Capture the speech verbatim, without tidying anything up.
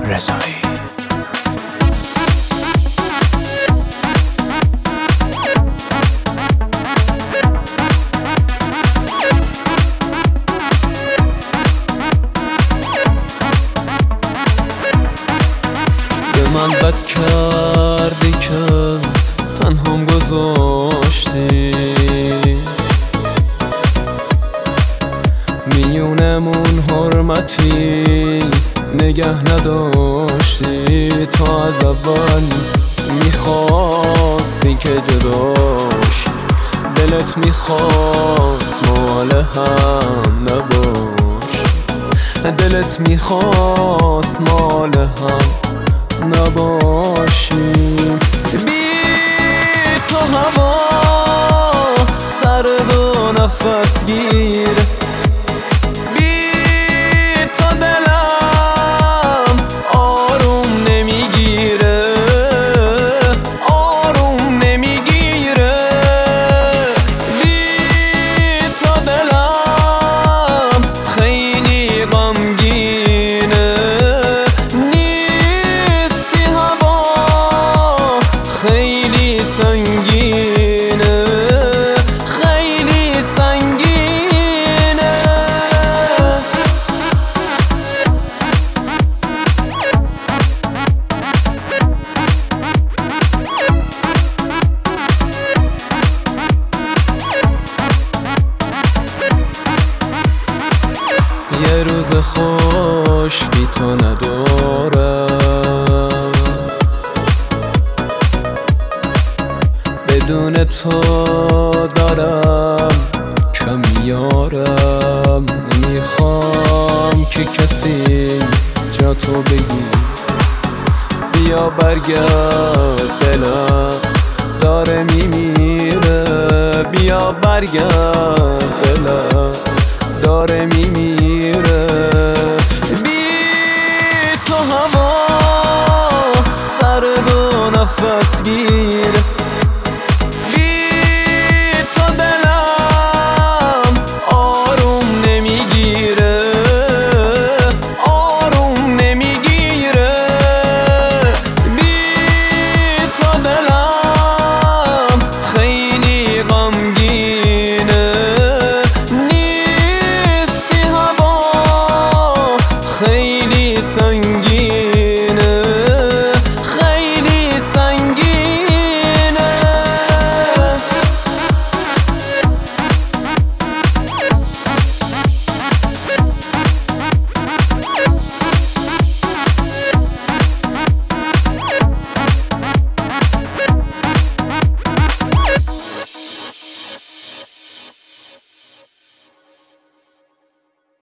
رضایی. به من بد کردی که تنهام گذاشتی، میونمون حرمتی نگه نداشتی. تا از اول میخواستی که جداش، دلت میخواست مال هم نباش، دلت میخواست مال هم نباشی. بی تو هوا سرد و نفس گیر، بی تو دلم آروم نمیگیره، آروم نمیگیره. بی تو دلم خیلی غمگینه، نیستی هوا خیلی سنگینه، خیلی سنگینه. یه روز خوش بی تو ندارم، بدون تو دارم کم یارم. نمیخوام که کسی جا تو بگی، بیا برگرد دلم داره میمیره، بیا برگرد دلم داره میمیره.